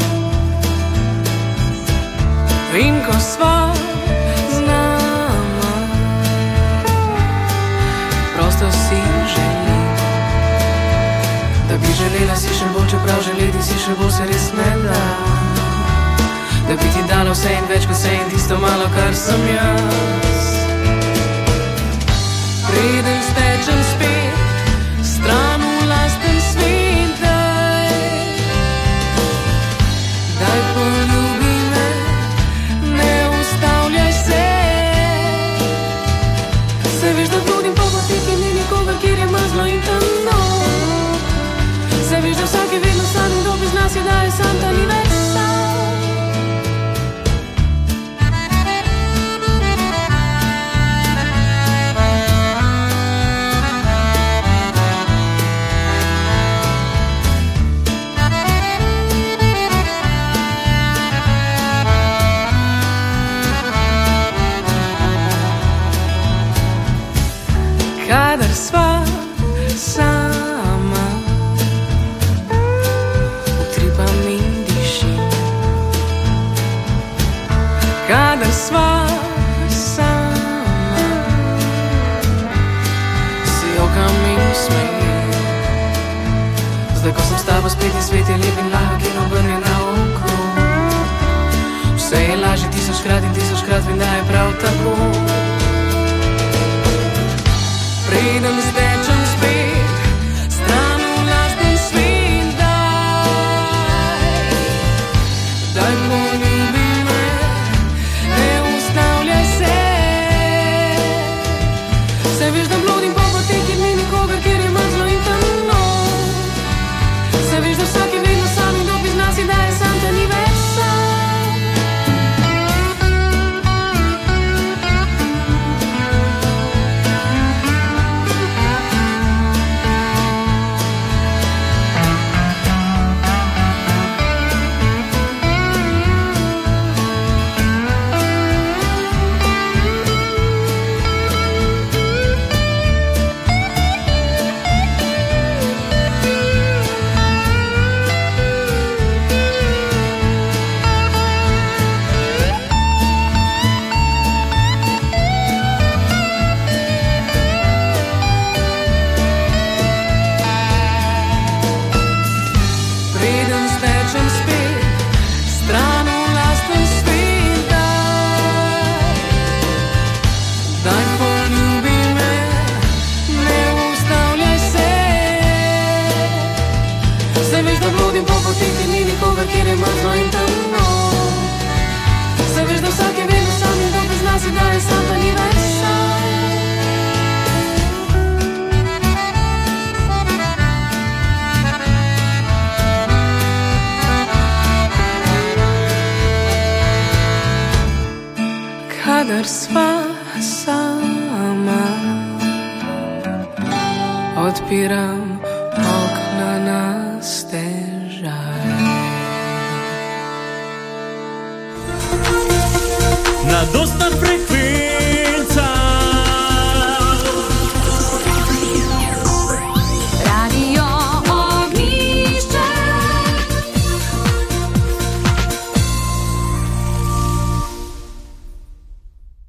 In ko sva z nama, prosto si želim, da bi želela si še bolj, čeprav želeti si še bolj se res ne da. Da bi ti dala vse in več kot vse in tisto malo, kar sem jaz. Preden stečem spet stran v lasten svet, daj, daj poljubi me, ne ustavljaj se. Se veš, da hodim po poteh in ni nikogar, kjer je mrzlo in temno. Se veš, da vsak je vedno sam in kdo bez nas je, da je sam, da ni več sam. Kadar sva sama, utripam in dišim. Kadar sva sama, se jokam in smejim. Zdaj, ko sem s tabo spet in svet je lep in lahek in obrnjen naokrog. Vse je lažje tisočkrat in tisočkrat vem, da je prav tako. Preden stečem spet stran v lasten svet, daj, daj poljubi me, ne ustavljaj se. Se veš, da blodim po poteh, kjer ni nikogar, kjer je mrzlo in temno. Se veš, da vsak je vedno sam in kdo bez nas je, da je sam, da ni več sam. Kjer je mrzlo in temno. Se veš, da vsak je vedno sam in kdo bez nas je, da je sam, da ni več sam. Kadar sva sama, odpiram okna na stežaj. Na dostan